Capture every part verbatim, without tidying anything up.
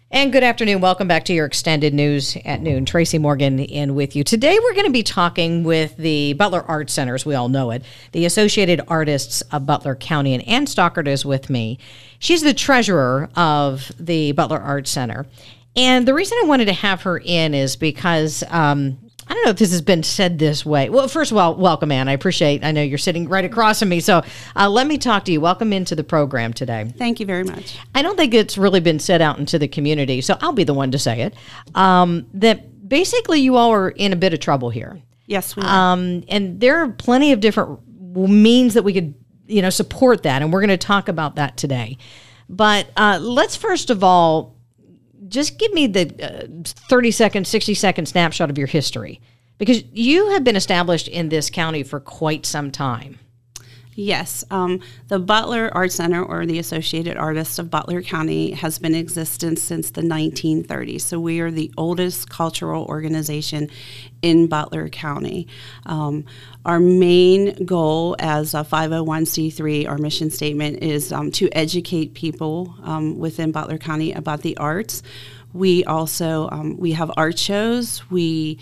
And good afternoon. Welcome back to your extended news at noon. Tracy Morgan in with you. Today we're going to be talking with the Butler Arts Center, as we all know it, the Associated Artists of Butler County. And Ann Stockert is with me. She's the treasurer of the Butler Arts Center. And the reason I wanted to have her in is because um, I don't know if this has been said this way. Well, first of all, welcome, Ann. I appreciate, I know you're sitting right across from me. So uh, let me talk to you. Welcome into the program today. Thank you very much. I don't think it's really been said out into the community, so I'll be the one to say it, um, that basically you all are in a bit of trouble here. Yes, we are. Um, and there are plenty of different means that we could, you know, support that, and we're going to talk about that today. But uh, let's first of all, just give me the uh, thirty second, sixty second snapshot of your history, because you have been established in this county for quite some time. Yes. Um, the Butler Arts Center, or the Associated Artists of Butler County, has been in existence since the nineteen thirties. So we are the oldest cultural organization in Butler County. Um, our main goal as a five oh one c three, our mission statement, is um, to educate people um, within Butler County about the arts. We also um, we have art shows. We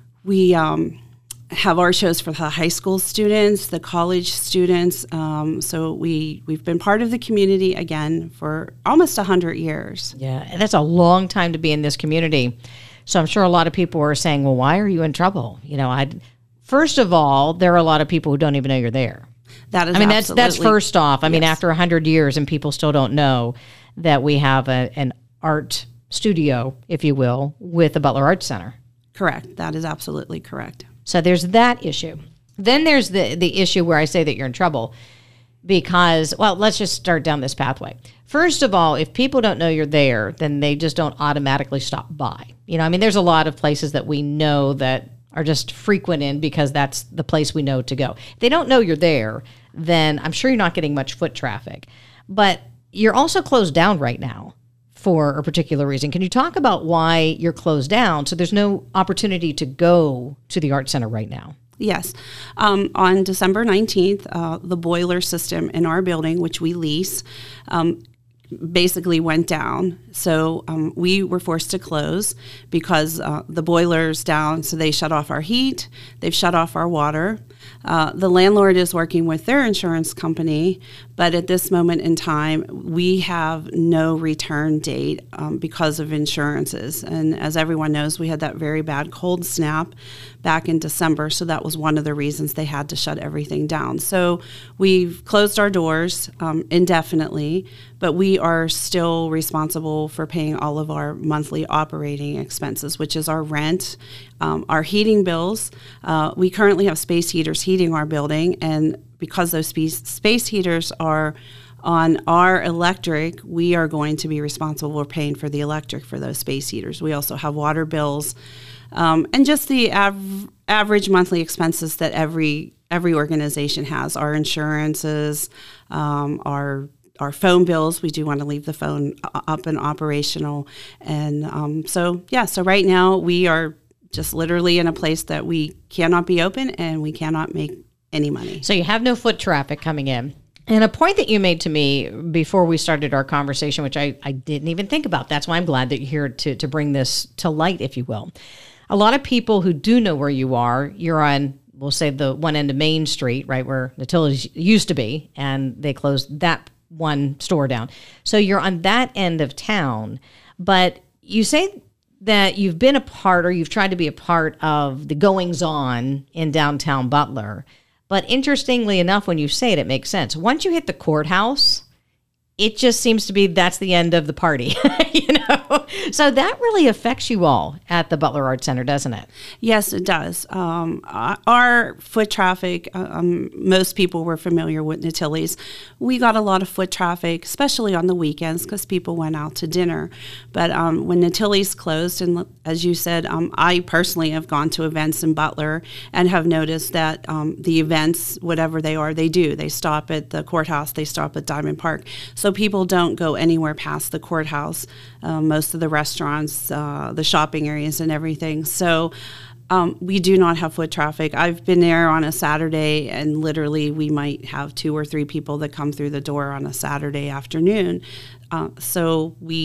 we um, have art shows for the high school students, the college students. Um, so we, we've been part of the community, again, for almost one hundred years. Yeah, and that's a long time to be in this community. So I'm sure a lot of people are saying, well, why are you in trouble? You know, I first of all, there are a lot of people who don't even know you're there. That is I mean, that's absolutely, that's first off. I yes. mean, after one hundred years and people still don't know that we have a, an art studio, if you will, with the Butler Arts Center. Correct. That is absolutely correct. So there's that issue. Then there's the, the issue where I say that you're in trouble because, well, let's just start down this pathway. First of all, if people don't know you're there, then they just don't automatically stop by. You know, I mean, there's a lot of places that we know that are just frequent in because that's the place we know to go. If they don't know you're there, then I'm sure you're not getting much foot traffic. But you're also closed down right now for a particular reason. Can you talk about why you're closed down so there's no opportunity to go to the Art Center right now? Yes. Um, on December nineteenth, uh, the boiler system in our building, which we lease, um, basically went down. So um, we were forced to close because uh, the boiler's down, so they shut off our heat, they've shut off our water. Uh, the landlord is working with their insurance company, but at this moment in time, we have no return date um, because of insurances. And as everyone knows, we had that very bad cold snap back in December, so that was one of the reasons they had to shut everything down. So we've closed our doors um, indefinitely, but we are still responsible for paying all of our monthly operating expenses, which is our rent, um, our heating bills. Uh, we currently have space heaters heating our building, and because those space, space heaters are on our electric, we are going to be responsible for paying for the electric for those space heaters. We also have water bills, um, and just the av- average monthly expenses that every every organization has. Our insurances, um, our our phone bills. We do want to leave the phone up and operational, and um, so yeah. So right now we are just literally in a place that we cannot be open and we cannot make any money. So you have no foot traffic coming in. And a point that you made to me before we started our conversation, which I, I didn't even think about. That's why I'm glad that you're here to, to bring this to light, if you will. A lot of people who do know where you are, you're on, we'll say the one end of Main Street, right, where Natili's used to be, and they closed that one store down. So you're on that end of town. But you say that you've been a part, or you've tried to be a part of the goings-on in downtown Butler. But interestingly enough, when you say it, it makes sense. Once you hit the courthouse, it just seems to be that's the end of the party, you know? So that really affects you all at the Butler Arts Center, doesn't it? Yes, it does. Um, our foot traffic, um, most people were familiar with Natili's. We got a lot of foot traffic, especially on the weekends because people went out to dinner. But um, when Natili's closed, and as you said, um, I personally have gone to events in Butler and have noticed that um, the events, whatever they are, they do. They stop at the courthouse, they stop at Diamond Park. So people don't go anywhere past the courthouse, uh, most of the restaurants, uh, the shopping areas and everything. So um, we do not have foot traffic. I've been there on a Saturday, and literally we might have two or three people that come through the door on a Saturday afternoon. Uh, so we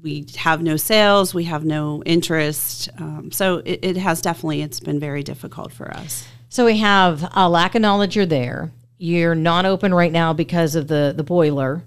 we have no sales, we have no interest. Um, so it, it has definitely, it's been very difficult for us. So we have a lack of knowledge. You're there. You're not open right now because of the, the boiler.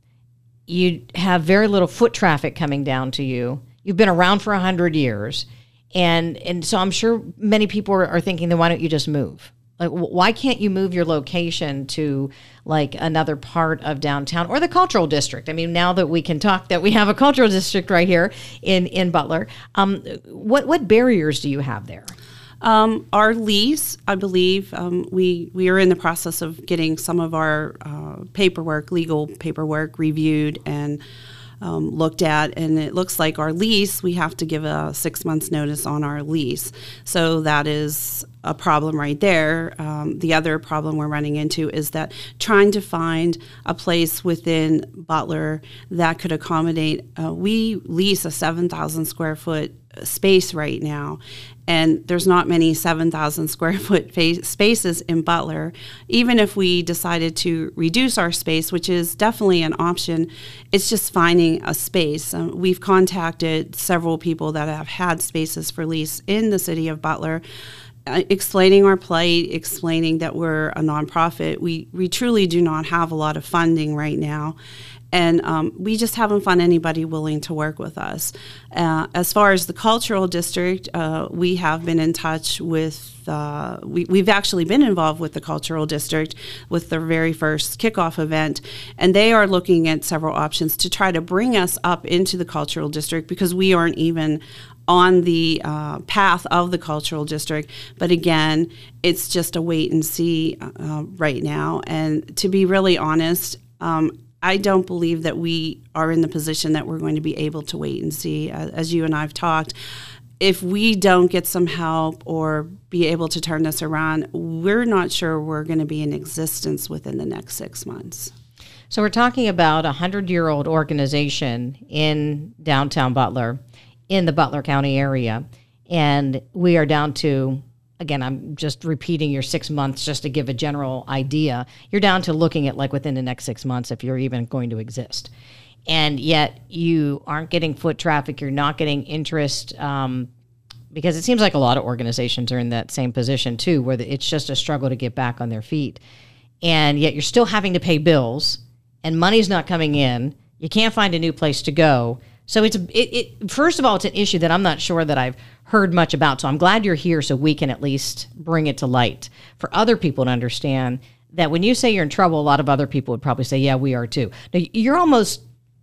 You have very little foot traffic coming down to you. You've been around for one hundred years. And and so I'm sure many people are, are thinking, then why don't you just move? Like, why can't you move your location to like another part of downtown or the cultural district? I mean, now that we can talk that we have a cultural district right here in, in Butler, um, what, what barriers do you have there? Um, our lease, I believe, um, we, we are in the process of getting some of our uh, paperwork, legal paperwork reviewed and Um, looked at, and it looks like our lease, we have to give a six months notice on our lease. So that is a problem right there. Um, the other problem we're running into is that trying to find a place within Butler that could accommodate, uh, we lease a seven thousand square foot space right now, and there's not many seven thousand square foot fa- spaces in Butler. Even if we decided to reduce our space, which is definitely an option, it's just finding a space. Um, we've contacted several people that have had spaces for lease in the city of Butler, uh, explaining our plight, explaining that we're a nonprofit. We, we truly do not have a lot of funding right now. And um, we just haven't found anybody willing to work with us. Uh, as far as the cultural district, uh, we have been in touch with, uh, we, we've actually been involved with the cultural district with their very first kickoff event. And they are looking at several options to try to bring us up into the cultural district because we aren't even on the uh, path of the cultural district. But again, it's just a wait and see uh, right now. And to be really honest, um, I don't believe that we are in the position that we're going to be able to wait and see. As you and I have talked, if we don't get some help or be able to turn this around, we're not sure we're going to be in existence within the next six months. So we're talking about a hundred-year-old organization in downtown Butler, in the Butler County area, and we are down to, again, I'm just repeating your six months just to give a general idea. You're down to looking at like within the next six months if you're even going to exist. And yet you aren't getting foot traffic. You're not getting interest um, because it seems like a lot of organizations are in that same position too, where it's just a struggle to get back on their feet. And yet you're still having to pay bills and money's not coming in. You can't find a new place to go. So it's, it, it, first of all, it's an issue that I'm not sure that I've heard much about. So I'm glad you're here so we can at least bring it to light for other people to understand that when you say you're in trouble, a lot of other people would probably say, yeah, we are too. Now, you're almost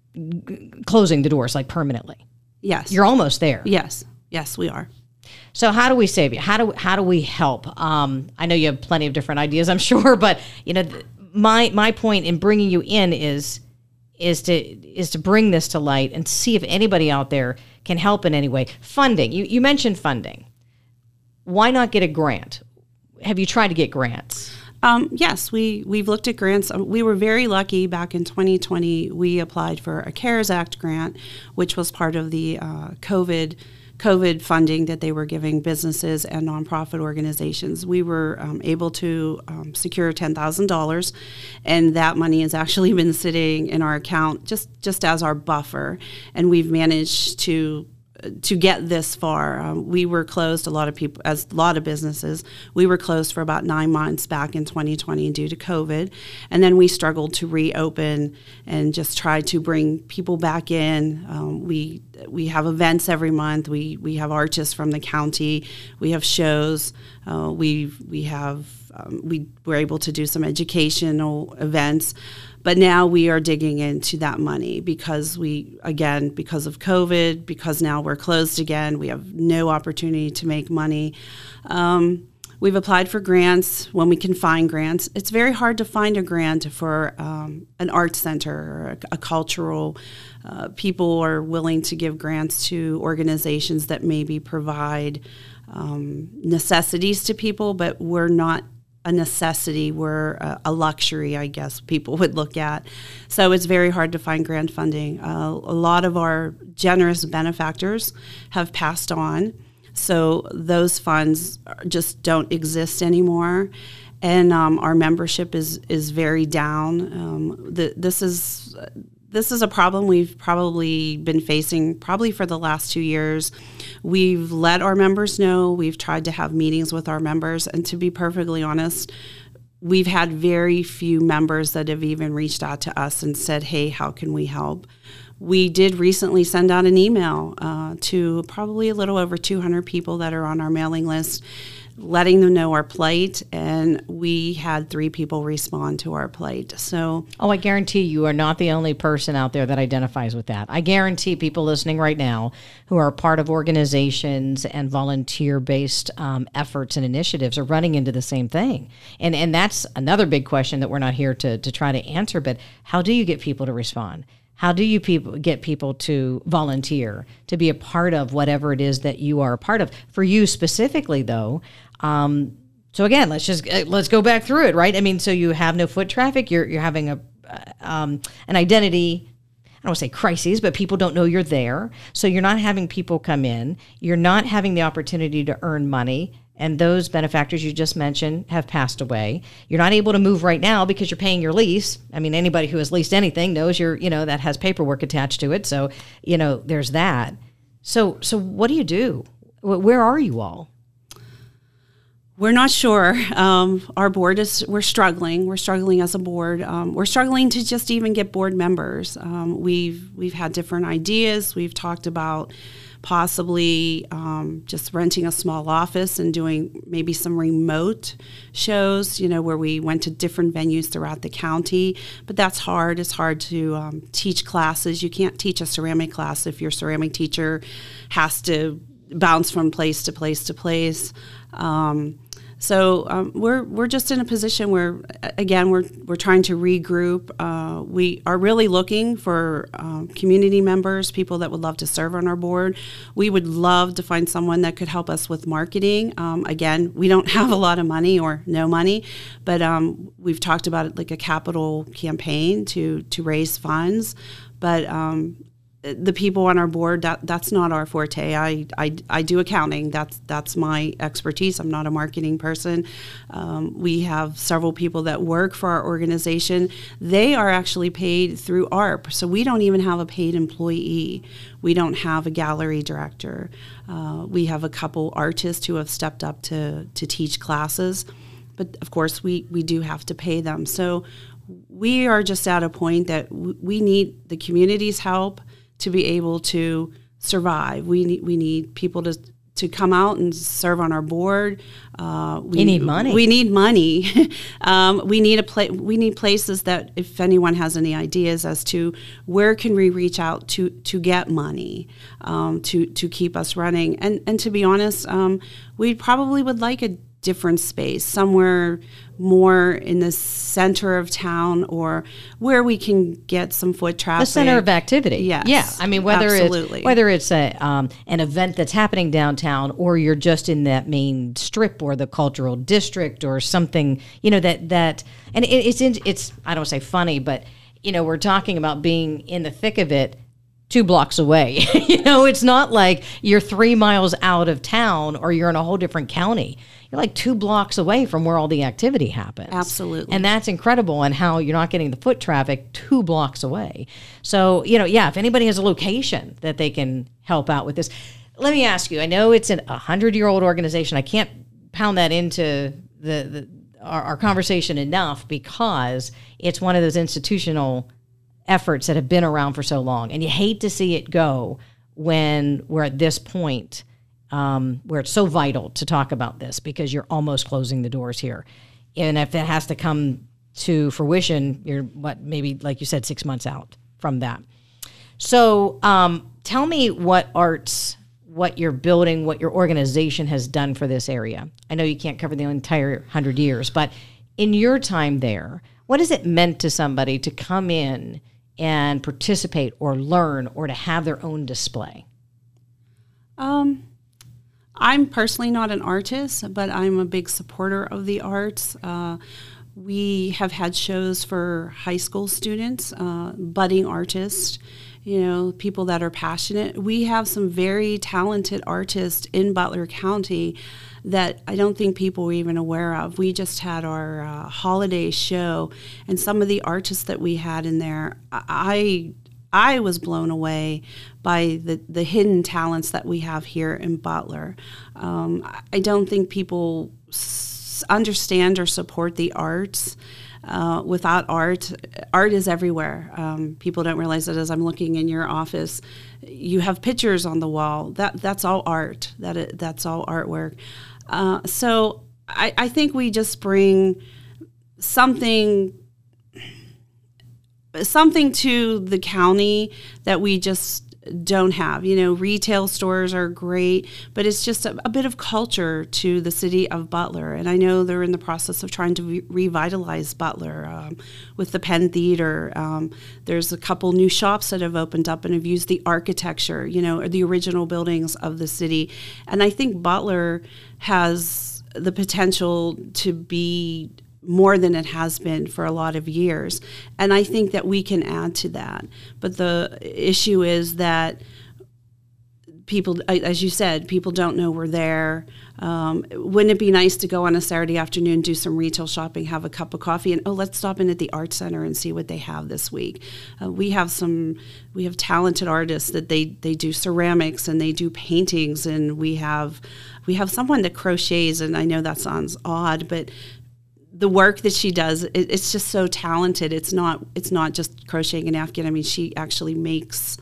closing the doors like permanently. Yes. You're almost there. Yes. Yes, we are. So how do we save you? How do how do we help? Um, I know you have plenty of different ideas, I'm sure, but you know, th- my my point in bringing you in is is to is to bring this to light and see if anybody out there can help in any way. Funding. You you mentioned funding. Why not get a grant? Have you tried to get grants? Um, yes, we, we've looked at grants. We were very lucky back in twenty twenty. We applied for a CARES Act grant, which was part of the uh, COVID COVID funding that they were giving businesses and nonprofit organizations. We were um, able to um, secure ten thousand dollars, and that money has actually been sitting in our account just, just as our buffer, and we've managed to to get this far. Um, we were closed, a lot of people, as a lot of businesses, we were closed for about nine months back in twenty twenty due to COVID. And then we struggled to reopen and just try to bring people back in. Um, we we have events every month. We we have artists from the county. We have shows. Uh, we we have um, we were able to do some educational events. But now we are digging into that money because we, again, because of COVID, because now we're closed again, we have no opportunity to make money. Um, we've applied for grants when we can find grants. It's very hard to find a grant for um, an art center or a, a cultural. Uh, people are willing to give grants to organizations that maybe provide um, necessities to people, but we're not a necessity, we're a, a luxury, I guess people would look at. So it's very hard to find grant funding. Uh, a lot of our generous benefactors have passed on, so those funds just don't exist anymore. And um, our membership is is very down. Um, the, this is this is a problem we've probably been facing probably for the last two years. We've let our members know. We've tried to have meetings with our members. And to be perfectly honest, we've had very few members that have even reached out to us and said, hey, how can we help? We did recently send out an email uh, to probably a little over two hundred people that are on our mailing list, letting them know our plight, and we had three people respond to our plight. So, oh, I guarantee you are not the only person out there that identifies with that. I guarantee people listening right now who are part of organizations and volunteer-based um, efforts and initiatives are running into the same thing. And and that's another big question that we're not here to to try to answer, but how do you get people to respond? How do you people get people to volunteer, to be a part of whatever it is that you are a part of? For you specifically, though, um, so again, let's just uh, let's go back through it, right? I mean, so you have no foot traffic. You're you're having a uh, um, an identity. I don't want to say crises, but people don't know you're there. So you're not having people come in. You're not having the opportunity to earn money. And those benefactors you just mentioned have passed away. You're not able to move right now because you're paying your lease. I mean, anybody who has leased anything knows you're, you know, that has paperwork attached to it. So, you know, there's that. So, so what do you do? Where are you all? We're not sure. Um, our board is, we're struggling. We're struggling as a board. Um, we're struggling to just even get board members. Um, we've, we've had different ideas. We've talked about possibly um, just renting a small office and doing maybe some remote shows, you know, where we went to different venues throughout the county. But that's hard. It's hard to um, teach classes. You can't teach a ceramic class if your ceramic teacher has to bounce from place to place to place. Um, So um, we're we're just in a position where, again, we're we're trying to regroup. Uh, we are really looking for um, community members, people that would love to serve on our board. We would love to find someone that could help us with marketing. Um, again, we don't have a lot of money or no money, but um, we've talked about it like a capital campaign to to raise funds. But um, the people on our board, that that's not our forte. I, I, I do accounting. That's that's my expertise. I'm not a marketing person. Um, we have several people that work for our organization. They are actually paid through A R P, so we don't even have a paid employee. We don't have a gallery director. Uh, we have a couple artists who have stepped up to, to teach classes, but of course we, we do have to pay them. So we are just at a point that w- we need the community's help to be able to survive. We need we need people to to come out and serve on our board. Uh, we you need money. We need money. um, we need a pla- We need places that, if anyone has any ideas as to where can we reach out to to get money um, to to keep us running. And and to be honest, um, we probably would like a different space, somewhere more in the center of town, or where we can get some foot traffic. The center of activity. Yes. Yeah. I mean, whether absolutely. it's whether it's a um, an event that's happening downtown, or you're just in that main strip or the cultural district or something, you know, that that and it, it's in, it's I don't say funny, but you know, we're talking about being in the thick of it two blocks away. You know, it's not like you're three miles out of town or you're in a whole different county. You're like two blocks away from where all the activity happens. Absolutely. And that's incredible, and how you're not getting the foot traffic two blocks away. So, you know, yeah, if anybody has a location that they can help out with this. Let me ask you, I know it's an, a hundred-year-old organization. I can't pound that into the, the our, our conversation enough, because it's one of those institutional efforts that have been around for so long, and you hate to see it go when we're at this point um, where it's so vital to talk about this, because you're almost closing the doors here. And if it has to come to fruition, you're what, maybe like you said, six months out from that. So um, tell me what arts, what you're building, what your organization has done for this area. I know you can't cover the entire hundred years, but in your time there, what has it meant to somebody to come in and participate or learn or to have their own display? Um, I'm personally not an artist, but I'm a big supporter of the arts. Uh, we have had shows for high school students, uh, budding artists, you know, people that are passionate. We have some very talented artists in Butler County that I don't think people were even aware of. We just had our uh, holiday show, and some of the artists that we had in there, I I was blown away by the, the hidden talents that we have here in Butler. Um, I don't think people s- understand or support the arts. Uh, without art, art is everywhere. Um, people don't realize that as I'm looking in your office, you have pictures on the wall. That that's all art. That it, that's all artwork. Uh, so I, I think we just bring something something to the county that we just don't have. You know, retail stores are great, but it's just a, a bit of culture to the city of Butler. And I know they're in the process of trying to re- revitalize Butler um, with the Penn Theater. Um, there's a couple new shops that have opened up and have used the architecture, you know, or the original buildings of the city. And I think Butler has the potential to be more than it has been for a lot of years. And I think that we can add to that. But the issue is that people, as you said, people don't know we're there. Um, wouldn't it be nice to go on a Saturday afternoon, do some retail shopping, have a cup of coffee, and, oh, let's stop in at the Art Center and see what they have this week. Uh, we have some, we have talented artists that they, they do ceramics and they do paintings, and we have, we have someone that crochets, and I know that sounds odd, but the work that she does, it, it's just so talented. It's not it's not just crocheting a napkin. I mean, she actually makes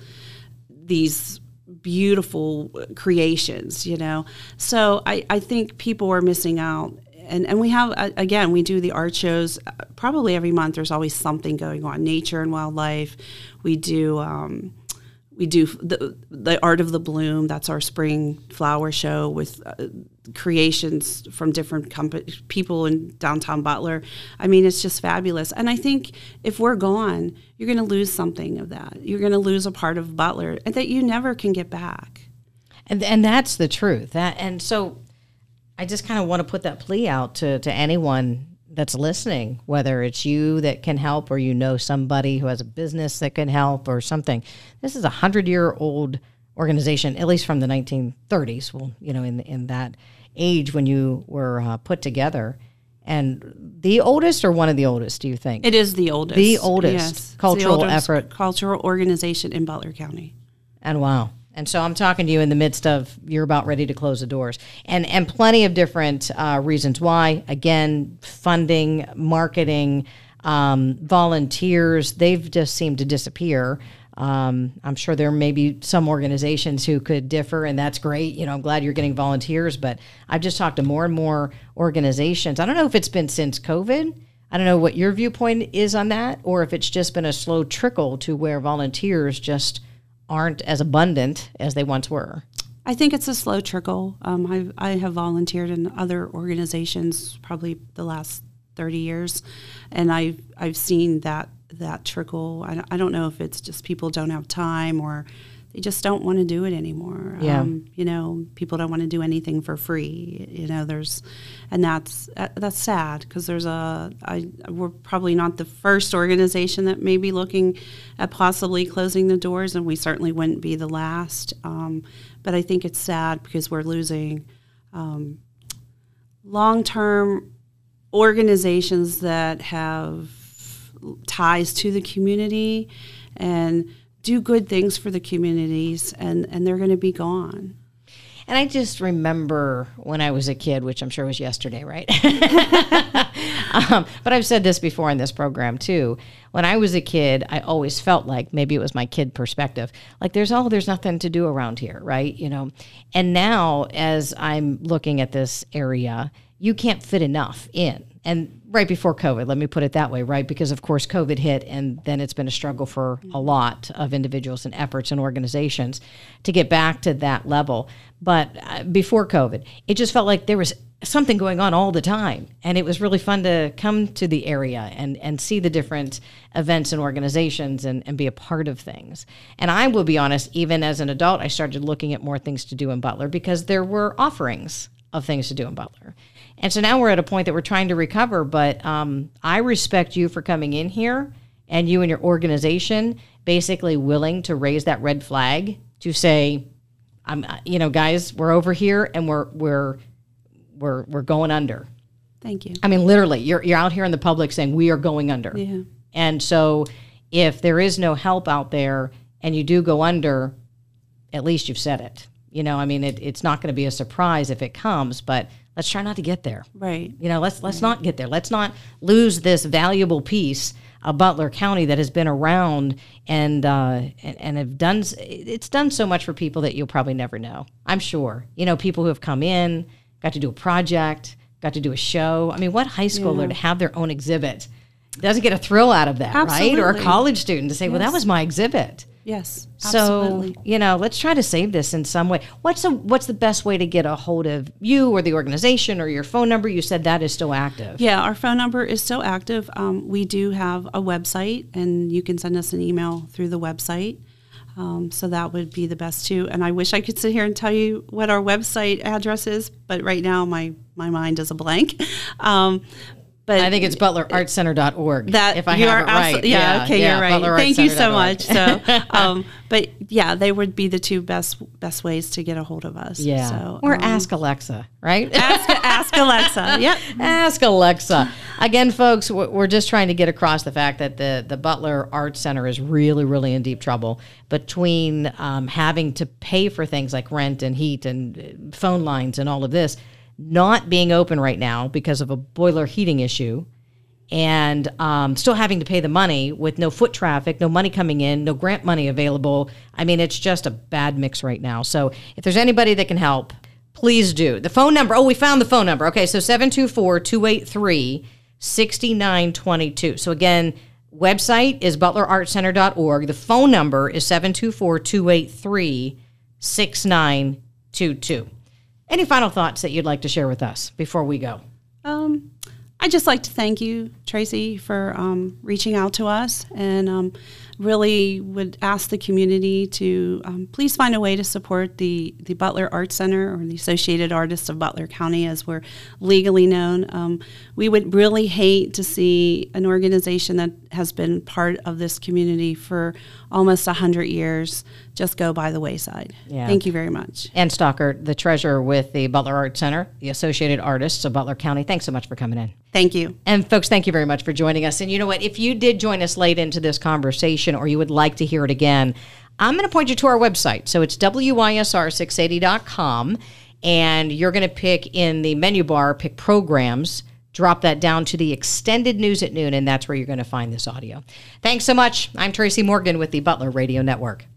these beautiful creations, you know. So I, I think people are missing out. And, and we have, again, we do the art shows probably every month. There's always something going on. Nature and wildlife. We do... Um, We do the the Art of the Bloom. That's our spring flower show with uh, creations from different comp- people in downtown Butler. I mean, it's just fabulous. And I think if we're gone, you're going to lose something of that. You're going to lose a part of Butler and that you never can get back. And and that's the truth. That and so, I just kind of want to put that plea out to to anyone that's listening, whether it's you that can help or you know somebody who has a business that can help or something. This is a hundred-year-old organization, at least from the nineteen thirties. Well, you know, in in that age when you were uh, put together. And the oldest or one of the oldest, do you think? It is the oldest. The oldest yes. cultural the oldest effort. Cultural organization in Butler County. And wow. And so I'm talking to you in the midst of you're about ready to close the doors. And and plenty of different uh, reasons why. Again, funding, marketing, um, volunteers, they've just seemed to disappear. Um, I'm sure there may be some organizations who could differ, and that's great. You know, I'm glad you're getting volunteers, but I've just talked to more and more organizations. I don't know if it's been since COVID. I don't know what your viewpoint is on that, or if it's just been a slow trickle to where volunteers just aren't as abundant as they once were. I think it's a slow trickle. Um, I've, I have volunteered in other organizations probably the last thirty years, and I've I've seen that that trickle. I, I don't know if it's just people don't have time or they just don't want to do it anymore. Yeah. Um, you know, people don't want to do anything for free. You know, there's, and that's uh, that's sad because there's a, I, we're probably not the first organization that may be looking at possibly closing the doors, and we certainly wouldn't be the last. Um, but I think it's sad because we're losing um, long-term organizations that have ties to the community and do good things for the communities, and, and they're going to be gone. And I just remember when I was a kid, which I'm sure was yesterday, right? um, but I've said this before in this program too. When I was a kid, I always felt like, maybe it was my kid perspective, like there's oh, there's nothing to do around here, right? You know. And now, as I'm looking at this area, you can't fit enough in. And right before COVID, let me put it that way, right? Because, of course, COVID hit, and then it's been a struggle for a lot of individuals and efforts and organizations to get back to that level. But uh, before COVID, it just felt like there was something going on all the time. And it was really fun to come to the area and, and see the different events and organizations and, and be a part of things. And I will be honest, even as an adult, I started looking at more things to do in Butler because there were offerings of things to do in Butler. And so now we're at a point that we're trying to recover, but um, I respect you for coming in here and you and your organization basically willing to raise that red flag to say, I'm, you know, guys, we're over here and we're we're we're we're going under. Thank you. I mean, literally, you're you're out here in the public saying we are going under. Yeah. And so if there is no help out there, and you do go under, at least you've said it. You know, I mean, it, it's not going to be a surprise if it comes, but let's try not to get there. Right. You know, let's let's right. not get there. Let's not lose this valuable piece of Butler County that has been around and uh, and, and have done. It's done so much for people that you'll probably never know. I'm sure. You know, people who have come in, got to do a project, got to do a show. I mean, what high schooler yeah. to have their own exhibit doesn't get a thrill out of that, Absolutely. right? Or a college student to say, yes. well, that was my exhibit. Yes, absolutely. So, you know, let's try to save this in some way. What's the, what's the best way to get a hold of you or the organization or your phone number? You said that is still active. Yeah, our phone number is still active. Um, we do have a website, and you can send us an email through the website. Um, so that would be the best too. And I wish I could sit here and tell you what our website address is, but right now my, my mind is a blank. Um, But I think it's butler arts center dot org. That if I you have are it right. Absolutely, yeah, yeah, okay, yeah, you're right. Thank you so much. So, um, but yeah, they would be the two best best ways to get a hold of us. Yeah, so, or um, ask Alexa, right? Ask Ask Alexa. Yep. Ask Alexa. Again, folks, we're just trying to get across the fact that the the Butler Arts Center is really, really in deep trouble between um, having to pay for things like rent and heat and phone lines and all of this, not being open right now because of a boiler heating issue, and um, still having to pay the money with no foot traffic, no money coming in, no grant money available. I mean, it's just a bad mix right now. So if there's anybody that can help, please do. The phone number, oh, we found the phone number. Okay, so seven two four, two eight three, six nine two two. So again, website is butler arts center dot org. The phone number is seven two four, two eight three, six nine two two. Any final thoughts that you'd like to share with us before we go? Um, I'd just like to thank you, Tracy, for um, reaching out to us, and um, really would ask the community to um, please find a way to support the, the Butler Arts Center, or the Associated Artists of Butler County as we're legally known. Um, we would really hate to see an organization that has been part of this community for almost one hundred years just go by the wayside. Yeah. Thank you very much. Ann Stalker, the treasurer with the Butler Arts Center, the Associated Artists of Butler County. Thanks so much for coming in. Thank you. And folks, thank you very much for joining us. And you know what? If you did join us late into this conversation, or you would like to hear it again, I'm going to point you to our website. So it's W Y S R six eighty dot com, and you're going to pick in the menu bar, pick programs, drop that down to the extended news at noon, and that's where you're going to find this audio. Thanks so much. I'm Tracy Morgan with the Butler Radio Network.